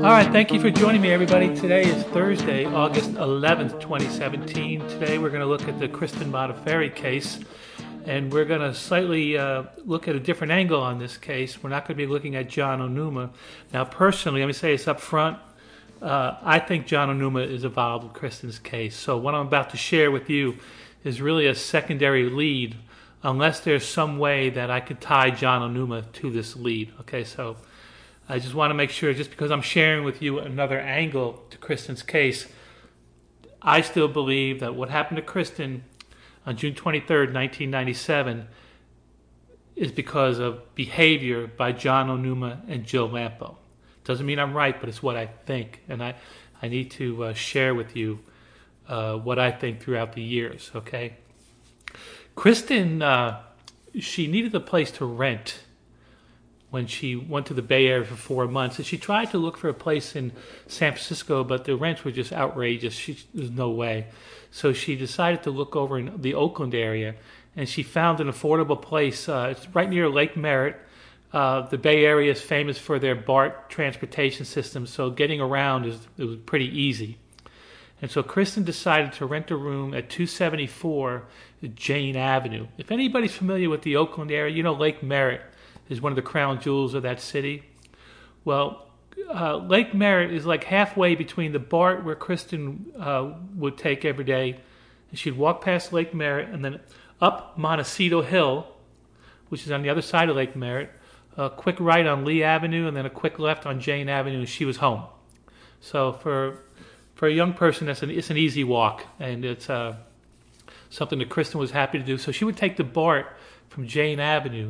All right, thank you for joining me, everybody. Today is Thursday, August 11th, 2017. Today we're going to look at the Kristen Modafferi case, and we're going to slightly look at a different angle on this case. We're not going to be looking at John Onwumah. Now, personally, let me say this up front. I think John Onwumah is involved with Kristen's case. So what I'm about to share with you is really a secondary lead, unless there's some way that I could tie John Onwumah to this lead. Okay, so I just want to make sure, just because I'm sharing with you another angle to Kristen's case, I still believe that what happened to Kristen on June 23rd, 1997 is because of behavior by John Onwumah and Jill Lampo. Doesn't mean I'm right, but it's what I think. And I need to share with you what I think throughout the years, okay? Kristen, she needed a place to rent when she went to the Bay Area for 4 months. And she tried to look for a place in San Francisco, but the rents were just outrageous. There's no way. So she decided to look over in the Oakland area, and she found an affordable place. It's right near Lake Merritt. The Bay Area is famous for their BART transportation system, so getting around it was pretty easy. And so Kristen decided to rent a room at 274 Jane Avenue. If anybody's familiar with the Oakland area, you know Lake Merritt is one of the crown jewels of that city. Well, Lake Merritt is like halfway between the BART where Kristen would take every day, and she'd walk past Lake Merritt and then up Montecito Hill, which is on the other side of Lake Merritt, a quick right on Lee Avenue, and then a quick left on Jane Avenue, and she was home. So for a young person, it's an easy walk, and it's something that Kristen was happy to do. So she would take the BART from Jane Avenue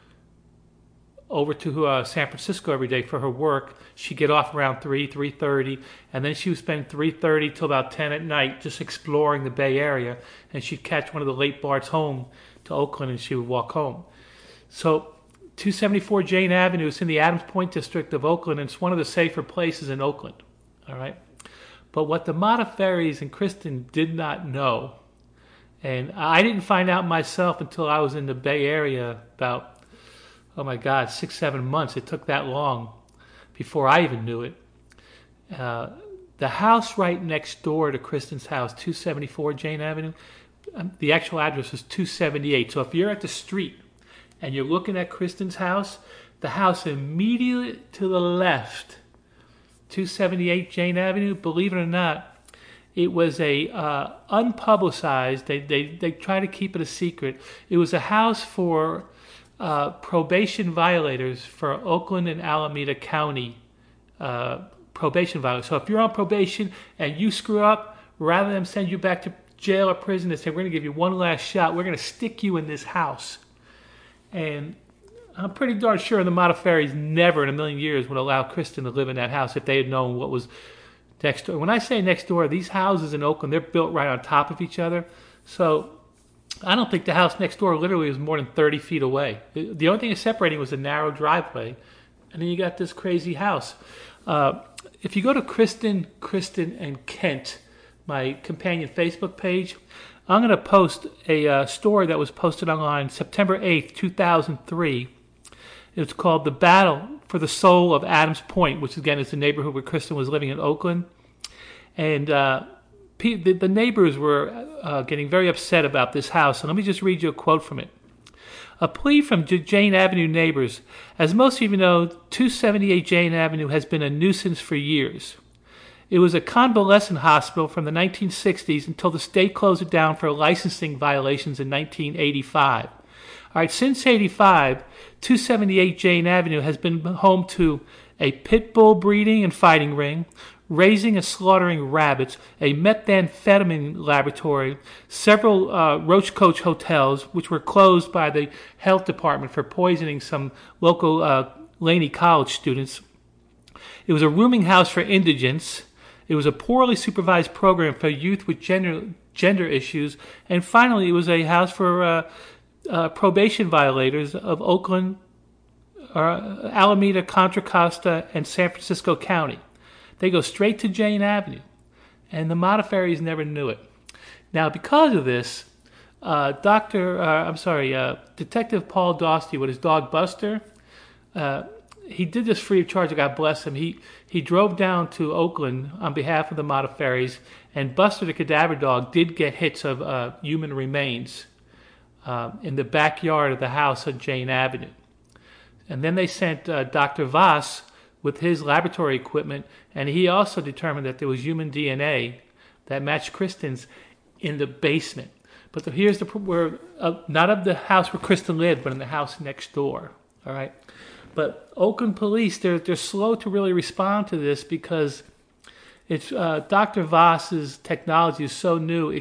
over to San Francisco every day for her work. She'd get off around 3:30, and then she would spend 3:30 till about 10 at night just exploring the Bay Area, and she'd catch one of the late BARTs home to Oakland, and she would walk home. So 274 Jane Avenue is in the Adams Point district of Oakland, and it's one of the safer places in Oakland. All right. But what the Modafferis and Kristen did not know, and I didn't find out myself until I was in the Bay Area about, 6-7 months. It took that long before I even knew it. The house right next door to Kristen's house, 274 Jane Avenue, the actual address is 278. So if you're at the street and you're looking at Kristen's house, the house immediately to the left, 278 Jane Avenue, believe it or not, it was a unpublicized, they try to keep it a secret. It was a house for probation violators for Oakland and Alameda County probation violators. So if you're on probation and you screw up, rather than send you back to jail or prison, they say, we're going to give you one last shot. We're going to stick you in this house. And I'm pretty darn sure the Modafferis never in a million years would allow Kristen to live in that house if they had known what was next door. When I say next door, these houses in Oakland, they're built right on top of each other. So I don't think the house next door literally was more than 30 feet away. The only thing separating was a narrow driveway, and then you got this crazy house. If you go to Kristen, and Kent, my companion Facebook page, I'm going to post a story that was posted online September 8th, 2003. It's called The Battle for the Soul of Adams Point, which again is the neighborhood where Kristen was living in Oakland. And the neighbors were getting very upset about this house. And let me just read you a quote from it. A plea from Jane Avenue neighbors. As most of you know, 278 Jane Avenue has been a nuisance for years. It was a convalescent hospital from the 1960s until the state closed it down for licensing violations in 1985. All right, since 85, 278 Jane Avenue has been home to a pit bull breeding and fighting ring, raising and slaughtering rabbits, a methamphetamine laboratory, several Roachcoach hotels, which were closed by the health department for poisoning some local Laney College students. It was a rooming house for indigents. It was a poorly supervised program for youth with gender issues. And finally, it was a house for probation violators of Oakland, Alameda, Contra Costa, and San Francisco County. They go straight to Jane Avenue, and the Modafferis never knew it. Now, because of this, Detective Paul Dostey with his dog Buster, he did this free of charge. God bless him. He drove down to Oakland on behalf of the Modafferi's, and Buster the Cadaver Dog did get hits of human remains in the backyard of the house on Jane Avenue. And then they sent Dr. Voss with his laboratory equipment, and he also determined that there was human DNA that matched Kristen's in the basement. But here's where not of the house where Kristen lived, but in the house next door. All right. But Oakland police, they're slow to really respond to this because it's Dr. Voss's technology is so new.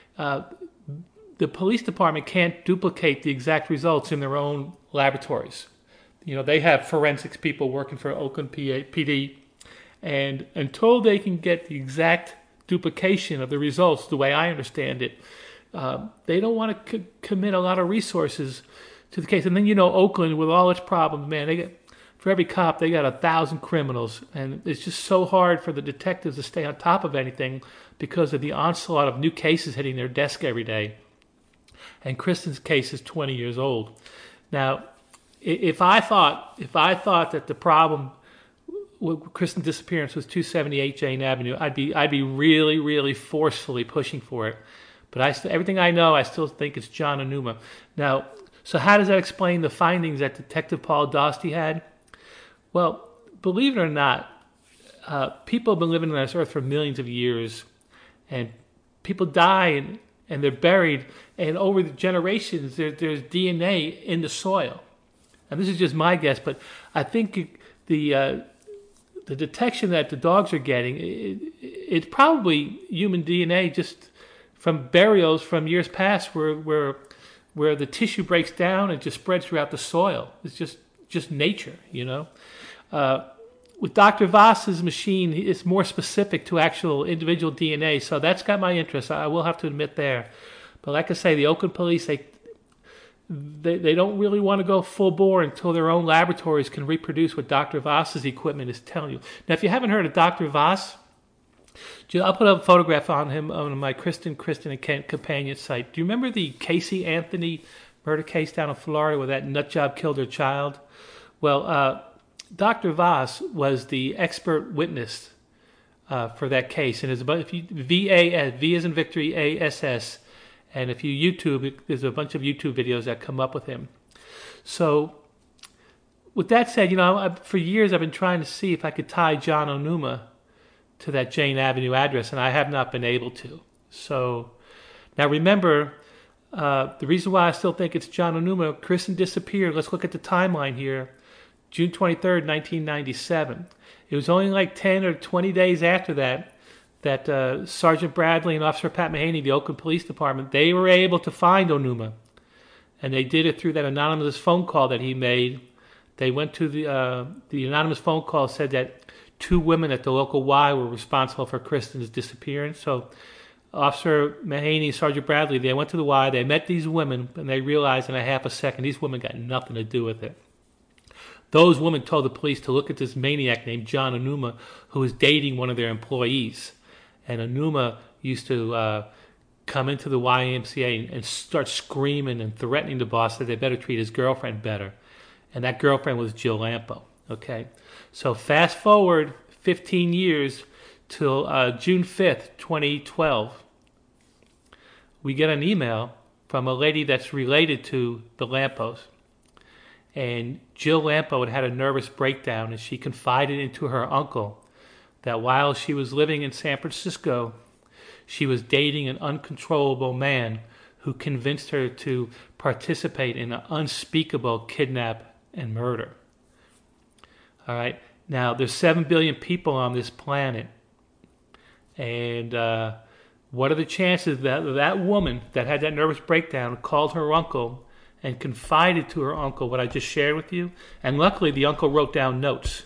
The police department can't duplicate the exact results in their own laboratories. You know, they have forensics people working for Oakland PD, and until they can get the exact duplication of the results, the way I understand it, they don't want to commit a lot of resources to the case. And then, you know, Oakland, with all its problems, man, for every cop, they got 1,000 criminals. And it's just so hard for the detectives to stay on top of anything because of the onslaught of new cases hitting their desk every day. And Kristen's case is 20 years old. Now, if I thought that the problem with Kristen's disappearance was 278 Jane Avenue, I'd be really, really forcefully pushing for it. But everything I know, I still think it's John Onuma. Now, so how does that explain the findings that Detective Paul Dostie had? Well, believe it or not, people have been living on this earth for millions of years, and people die and they're buried, and over the generations, there's DNA in the soil. And this is just my guess, but I think the detection that the dogs are getting, it's probably human DNA just from burials from years past where the tissue breaks down and just spreads throughout the soil. It's just nature, you know. With Dr. Voss's machine, it's more specific to actual individual DNA, so that's got my interest. I will have to admit there. But like I say, the Oakland police, they don't really want to go full bore until their own laboratories can reproduce what Dr. Voss's equipment is telling you. Now, if you haven't heard of Dr. Voss, I'll put up a photograph on him on my Kristen and Kent companion site. Do you remember the Casey Anthony murder case down in Florida where that nutjob killed her child? Well, Dr. Voss was the expert witness for that case, and if you V as in victory, ASS, and if you YouTube, there's a bunch of YouTube videos that come up with him. So, with that said, you know, for years I've been trying to see if I could tie John Onuma to that Jane Avenue address, and I have not been able to. So, now remember, the reason why I still think it's John Onuma, Kristen disappeared. Let's look at the timeline here. June 23rd, 1997. It was only like 10 or 20 days after that Sergeant Bradley and Officer Pat Mahaney, the Oakland Police Department, they were able to find Onuma. And they did it through that anonymous phone call that he made. They went to the anonymous phone call said that 2 women at the local Y were responsible for Kristen's disappearance. So Officer Mahaney, Sergeant Bradley, they went to the Y, they met these women, and they realized in a half a second these women got nothing to do with it. Those women told the police to look at this maniac named John Onuma who was dating one of their employees. And Onuma used to come into the YMCA and start screaming and threatening the boss that they better treat his girlfriend better. And that girlfriend was Jill Lampo. Okay, so fast forward 15 years till June 5th, 2012. We get an email from a lady that's related to the Lampos. And Jill Lampo had a nervous breakdown, and she confided into her uncle that while she was living in San Francisco, she was dating an uncontrollable man who convinced her to participate in an unspeakable kidnap and murder. All right. Now, there's 7 billion people on this planet. And what are the chances that that woman that had that nervous breakdown called her uncle and confided to her uncle what I just shared with you? And luckily, the uncle wrote down notes.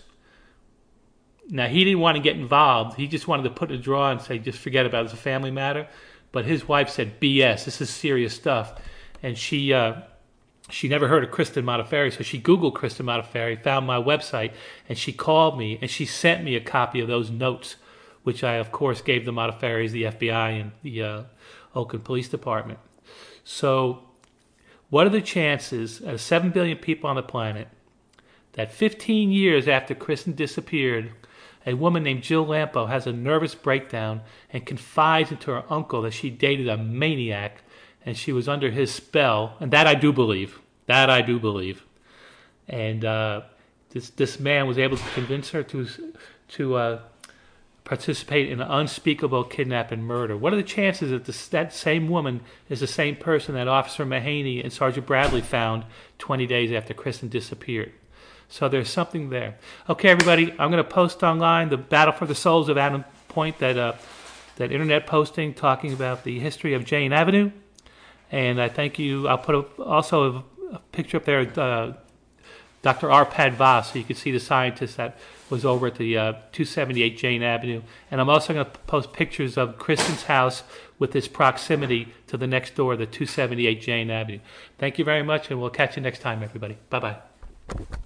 Now, he didn't want to get involved. He just wanted to put it in a drawer and say, just forget about it. It's a family matter. But his wife said, BS, this is serious stuff. And she never heard of Kristen Modafferi, so she Googled Kristen Modafferi, found my website, and she called me, and she sent me a copy of those notes, which I, of course, gave the Modafferis, the FBI, and the Oakland Police Department. So what are the chances, out of 7 billion people on the planet, that 15 years after Kristen disappeared, a woman named Jill Lampo has a nervous breakdown and confides into her uncle that she dated a maniac and she was under his spell. And that I do believe. That I do believe. And this man was able to convince her to participate in an unspeakable kidnap and murder. What are the chances that that same woman is the same person that Officer Mahaney and Sergeant Bradley found 20 days after Kristen disappeared? So there's something there. Okay, everybody, I'm going to post online the Battle for the Souls of Adam Point, that internet posting talking about the history of Jane Avenue. And I thank you. I'll put also a picture up there of Dr. Arpad Voss, so you can see the scientist that was over at the 278 Jane Avenue. And I'm also going to post pictures of Kristen's house with its proximity to the next door, the 278 Jane Avenue. Thank you very much, and we'll catch you next time, everybody. Bye-bye.